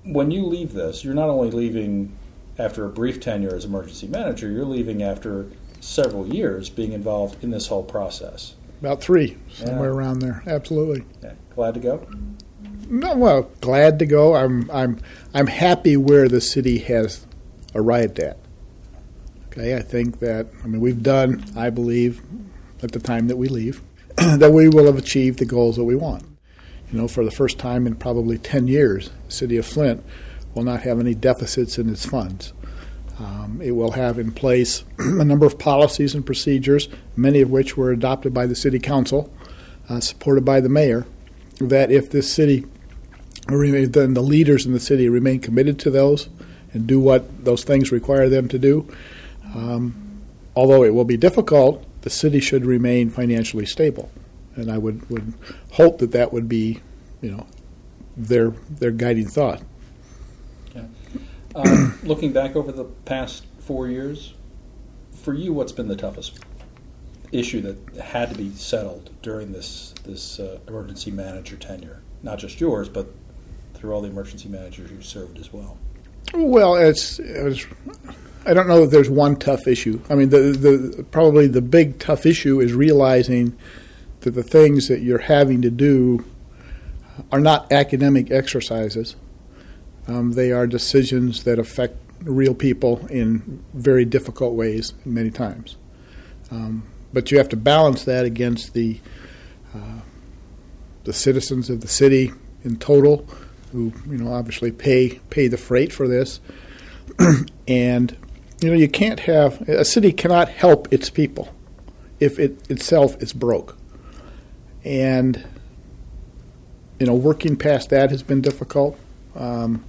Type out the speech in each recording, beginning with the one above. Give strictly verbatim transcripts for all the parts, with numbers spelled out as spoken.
when you leave this, you're not only leaving after a brief tenure as emergency manager, you're leaving after several years being involved in this whole process. About three, somewhere yeah. around there. Absolutely. Yeah. Glad to go? No, well, glad to go. I'm I'm I'm happy where the city has arrived at. Okay, I think that I mean we've done, I believe, at the time that we leave, that we will have achieved the goals that we want. You know, for the first time in probably ten years, the city of Flint will not have any deficits in its funds. Um, it will have in place a number of policies and procedures, many of which were adopted by the city council, uh, supported by the mayor, that if this city, then the leaders in the city remain committed to those and do what those things require them to do. Um, although it will be difficult, the city should remain financially stable. And I would, would hope that that would be, you know, their their guiding thought. Okay. Um, looking back over the past four years, for you, what's been the toughest issue that had to be settled during this this uh, emergency manager tenure? Not just yours, but through all the emergency managers you served as well. Well, it's, it's I don't know that there's one tough issue. I mean, the the probably the big tough issue is realizing that the things that you're having to do are not academic exercises. Um, they are decisions that affect real people in very difficult ways many times. Um, but you have to balance that against the uh, the citizens of the city in total, who you know obviously pay pay the freight for this, and you know you can't have a city cannot help its people if it itself is broke, and you know working past that has been difficult. Um,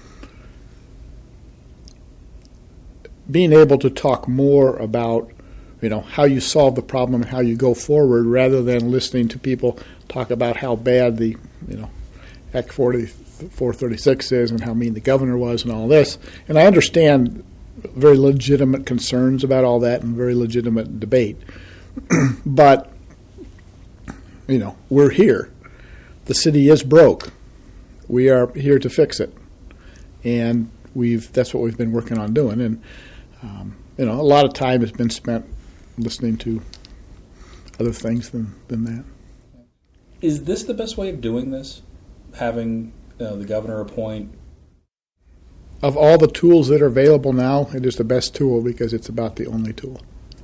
being able to talk more about, you know, how you solve the problem and how you go forward, rather than listening to people talk about how bad the, you know, Act forty-four thirty-six is and how mean the governor was and all this. And I understand very legitimate concerns about all that and very legitimate debate. But, you know, we're here. The city is broke. We are here to fix it. And we've that's what we've been working on doing. And Um, you know, a lot of time has been spent listening to other things than, than that. Is this the best way of doing this? Having you know, the governor appoint? Of all the tools that are available now, it is the best tool because it's about the only tool.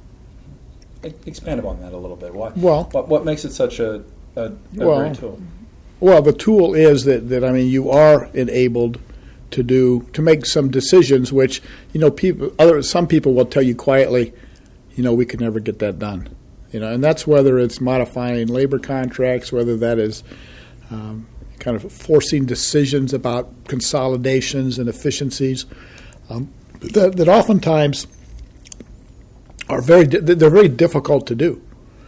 Expand upon that a little bit. Why? Well, what, what makes it such a, a, a well, great tool? Well, the tool is that, that I mean, you are enabled to do to make some decisions, which you know people other some people will tell you quietly, you know, we could never get that done, you know, and that's whether it's modifying labor contracts, whether that is um, kind of forcing decisions about consolidations and efficiencies um, that, that oftentimes are very they're very difficult to do,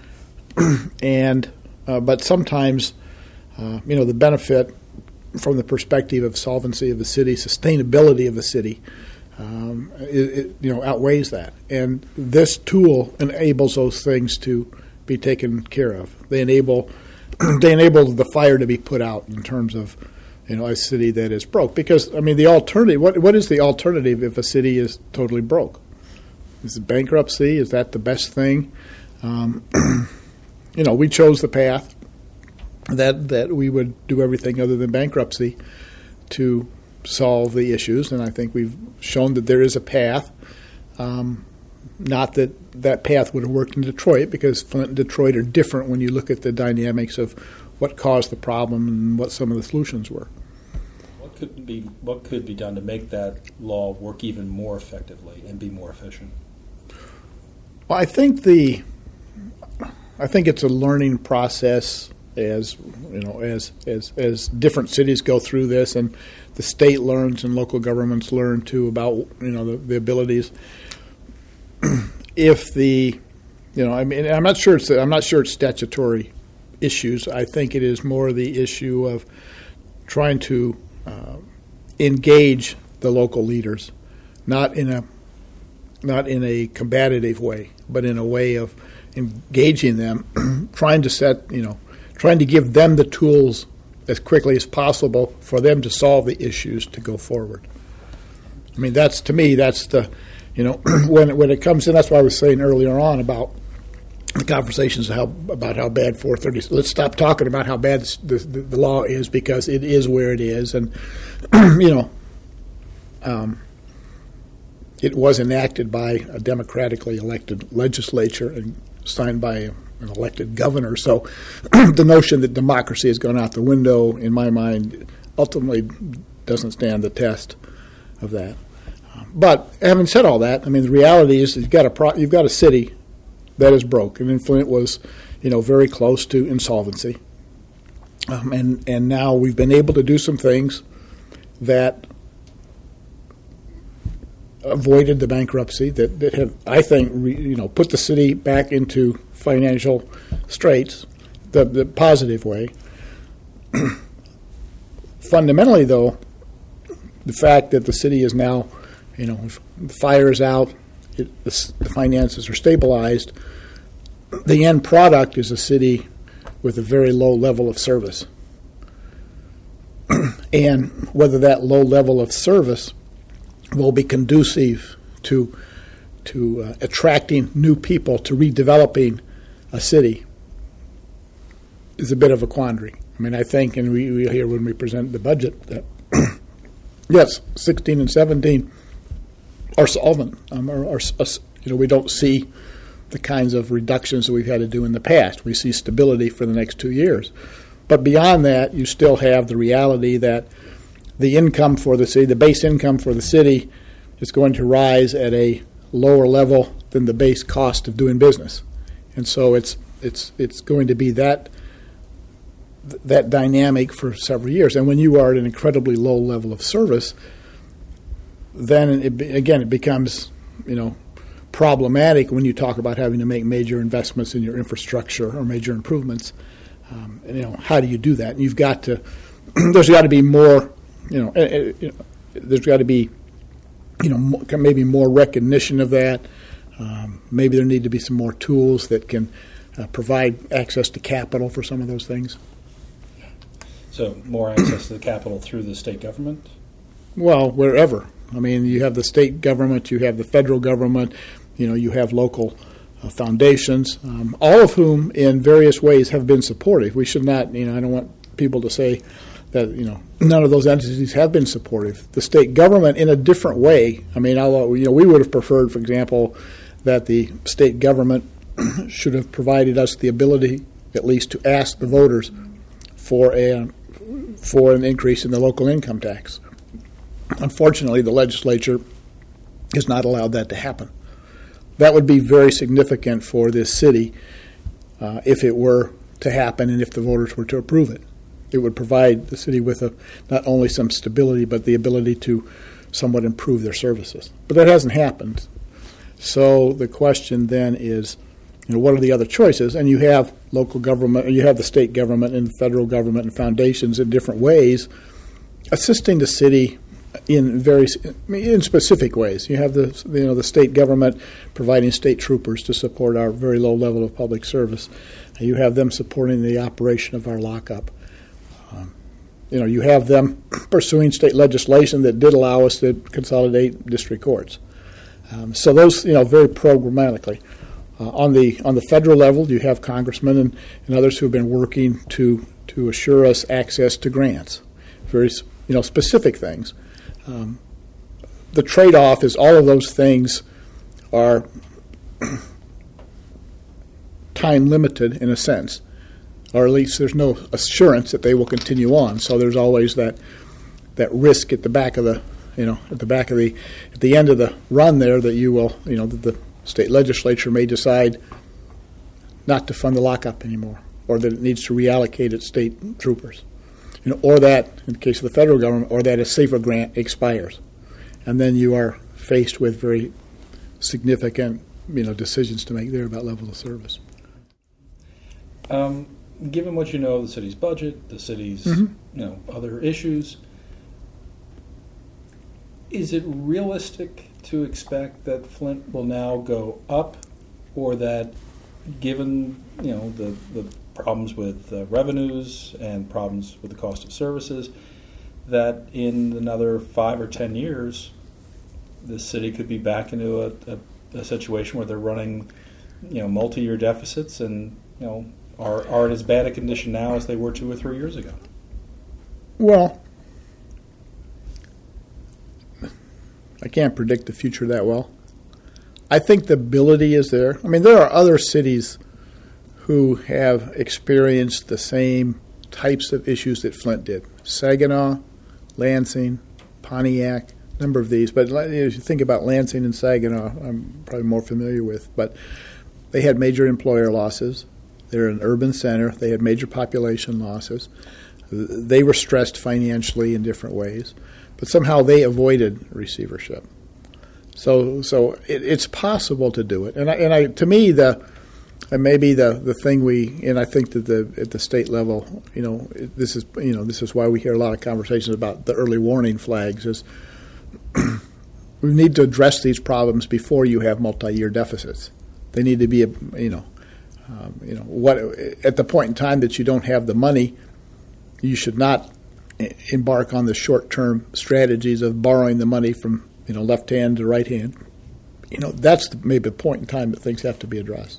and uh, but sometimes uh, you know the benefit from the perspective of solvency of the city, sustainability of the city, um, it, it, you know, outweighs that. And this tool enables those things to be taken care of. They enable, they enable the fire to be put out in terms of, you know, a city that is broke. Because I mean, the alternative. What what is the alternative if a city is totally broke? Is it bankruptcy? Is that the best thing? Um, you know, we chose the path that that we would do everything other than bankruptcy to solve the issues, and I think we've shown that there is a path. Um, not that that path would have worked in Detroit, because Flint and Detroit are different when you look at the dynamics of what caused the problem and what some of the solutions were. What could be what could be done to make that law work even more effectively and be more efficient? Well, I think the I think it's a learning process. As you know, as as as different cities go through this, and the state learns and local governments learn too about you know the, the abilities. If the, you know, I mean, I'm not sure it's I'm not sure it's statutory issues. I think it is more the issue of trying to uh, engage the local leaders, not in a not in a combative way, but in a way of engaging them, trying to set you know. trying to give them the tools as quickly as possible for them to solve the issues to go forward. I mean, that's, to me, that's the, you know, when when it comes in, that's why I was saying earlier on about the conversations how, about how bad four thirty is. Let's stop talking about how bad the, the, the law is, because it is where it is. And, you know, um, it was enacted by a democratically elected legislature and signed by a, an elected governor. So the notion that democracy has gone out the window, in my mind, ultimately doesn't stand the test of that. But having said all that, I mean, the reality is that you've got a pro- you've got a city that is broken, and Flint was, you know, very close to insolvency. Um, and and now we've been able to do some things that avoided the bankruptcy that, that have, I think, re, you know, put the city back into financial straits, the, the positive way. Fundamentally, though, the fact that the city is now, you know, if the fire is out, it, the, the finances are stabilized, the end product is a city with a very low level of service. And whether that low level of service will be conducive to to uh, attracting new people, to redeveloping a city, is a bit of a quandary. I mean, I think, and we, we hear when we present the budget, that yes, sixteen and seventeen are solvent. Um, are, are, you know, we don't see the kinds of reductions that we've had to do in the past. We see stability for the next two years. But beyond that, you still have the reality that the income for the city, the base income for the city, is going to rise at a lower level than the base cost of doing business. And so it's it's it's going to be that that dynamic for several years. And when you are at an incredibly low level of service, then it, again it becomes, you know, problematic when you talk about having to make major investments in your infrastructure or major improvements. Um, and, you know, how do you do that? And you've got to there's got to be more, you know, uh, you know there's got to be, you know, more, maybe more recognition of that. Um, maybe there need to be some more tools that can uh, provide access to capital for some of those things. So more access to the capital through the state government? Well, wherever. I mean, you have the state government, you have the federal government, you know, you have local uh, foundations, um, all of whom in various ways have been supportive. We should not, you know, I don't want people to say that, you know, none of those entities have been supportive. The state government, in a different way, I mean, although, you know, we would have preferred, for example, that the state government should have provided us the ability, at least, to ask the voters for a for an increase in the local income tax. Unfortunately, the legislature has not allowed that to happen. That would be very significant for this city uh, if it were to happen and if the voters were to approve it. It would provide the city with a, not only some stability, but the ability to somewhat improve their services. But that hasn't happened. So the question then is, you know, what are the other choices? And you have local government, you have the state government and the federal government and foundations in different ways assisting the city in very in specific ways. You have the you know the state government providing state troopers to support our very low level of public service. You have them supporting the operation of our lockup. Um, you know, you have them pursuing state legislation that did allow us to consolidate district courts. Um, so those, you know, very programmatically. Uh, on the on the federal level, you have congressmen and, and others who have been working to to assure us access to grants, very you know specific things. Um, the trade-off is all of those things are time limited in a sense, or at least there's no assurance that they will continue on. So there's always that that risk at the back of the you know at the back of the at the end of the run there that you will you know that the state legislature may decide not to fund the lockup anymore, or that it needs to reallocate its state troopers. You know, or that, in the case of the federal government, or that a safer grant expires. And then you are faced with very significant, you know, decisions to make there about level of service. Um, given what you know of the city's budget, the city's, mm-hmm. you know, other issues, is it realistic to expect that Flint will now go up, or that, given, you know, the, the problems with uh, revenues and problems with the cost of services, that in another five or ten years, the city could be back into a, a, a situation where they're running, you know, multi-year deficits and, you know, are, are in as bad a condition now as they were two or three years ago. Well, I can't predict the future that well. I think the ability is there. I mean, there are other cities who have experienced the same types of issues that Flint did. Saginaw, Lansing, Pontiac, a number of these. But if you think about Lansing and Saginaw, I'm probably more familiar with. But they had major employer losses. They're an urban center. They had major population losses. They were stressed financially in different ways. But somehow they avoided receivership. So, so it, it's possible to do it, and I, and I, to me, the and maybe the, the thing we, and I think that the at the state level, you know, this is you know this is why we hear a lot of conversations about the early warning flags. Is we need to address these problems before you have multi-year deficits. They need to be, a, you know, um, you know, what at the point in time that you don't have the money, you should not embark on the short-term strategies of borrowing the money from, you know, left hand to right hand. You know, that's the, maybe the point in time that things have to be addressed.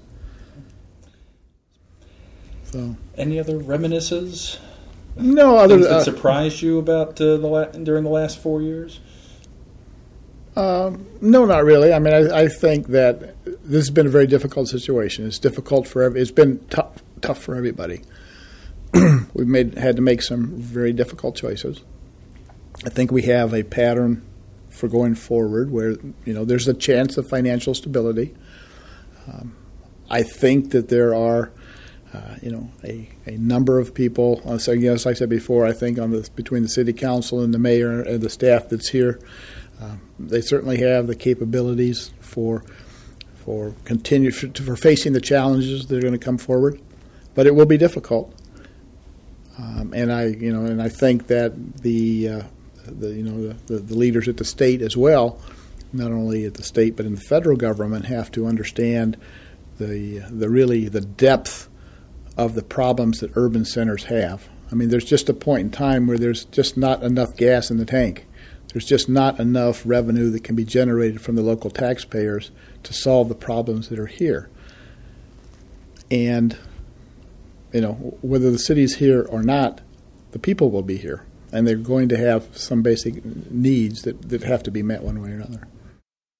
So, any other reminiscences? No, other things that uh, surprised you about uh, the la- during the last four years? Uh, no, not really. I mean, I, I think that this has been a very difficult situation. It's difficult for every, it's been tough, tough for everybody. We've made had to make some very difficult choices. I think we have a pattern for going forward where, you know, there's a chance of financial stability. Um, I think that there are, uh, you know, a, a number of people. Uh, so, yes, like I said before, I think on the between the city council and the mayor and the staff that's here, uh, they certainly have the capabilities for for continue for, for facing the challenges that are going to come forward. But it will be difficult. Um, and I, you know, and I think that the, uh, the you know, the, the leaders at the state as well, not only at the state but in the federal government, have to understand the the really the depth of the problems that urban centers have. I mean, there's just a point in time where there's just not enough gas in the tank. There's just not enough revenue that can be generated from the local taxpayers to solve the problems that are here. And you know, whether the city's here or not, the people will be here, and they're going to have some basic needs that, that have to be met one way or another.